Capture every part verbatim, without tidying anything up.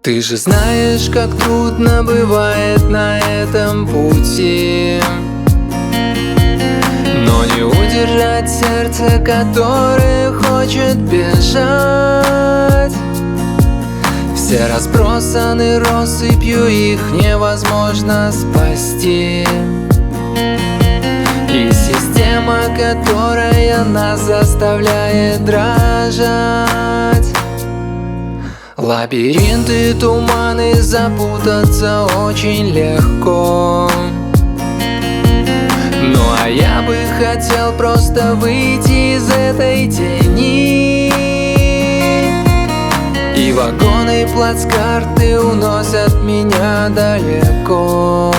Ты же знаешь, как трудно бывает на этом пути, но не удержать сердце, которое хочет бежать. Все разбросаны россыпью, их невозможно спасти. И система, которая нас заставляет дрожать. Лабиринты, туманы, запутаться очень легко. Ну а я бы хотел просто выйти из этой тени. И вагоны, плацкарты уносят меня далеко.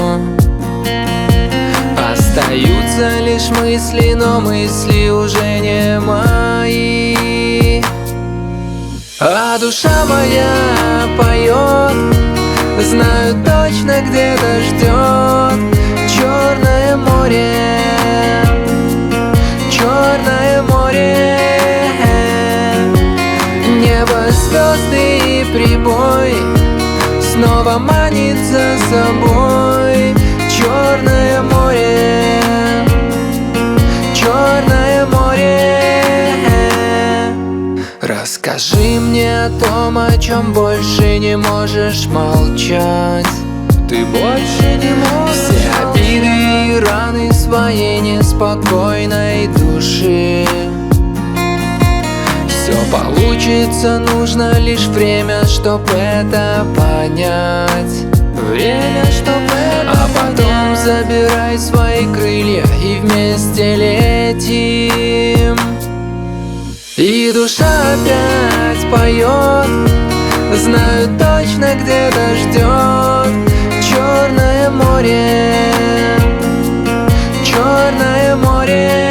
Остаются лишь мысли, но мысли уже не мои. А душа моя поет, знаю точно, где-то ждет Черное море, Черное море. Небо, звезды и прибой снова манит за собой. Черное море, Черное море. Расскажи мне о том, о чем больше не можешь молчать. Ты больше не можешь. Все обиды и раны своей неспокойной души. Все получится, нужно лишь время, чтоб это понять. Время, чтоб это А потом забирай свои крылья и вместе летим. И душа опять поет, знаю точно, где-то ждет Черное море, Черное море.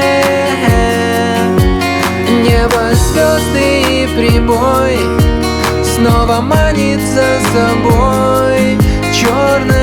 Небо, звезды и прибой снова манит за собой. Черное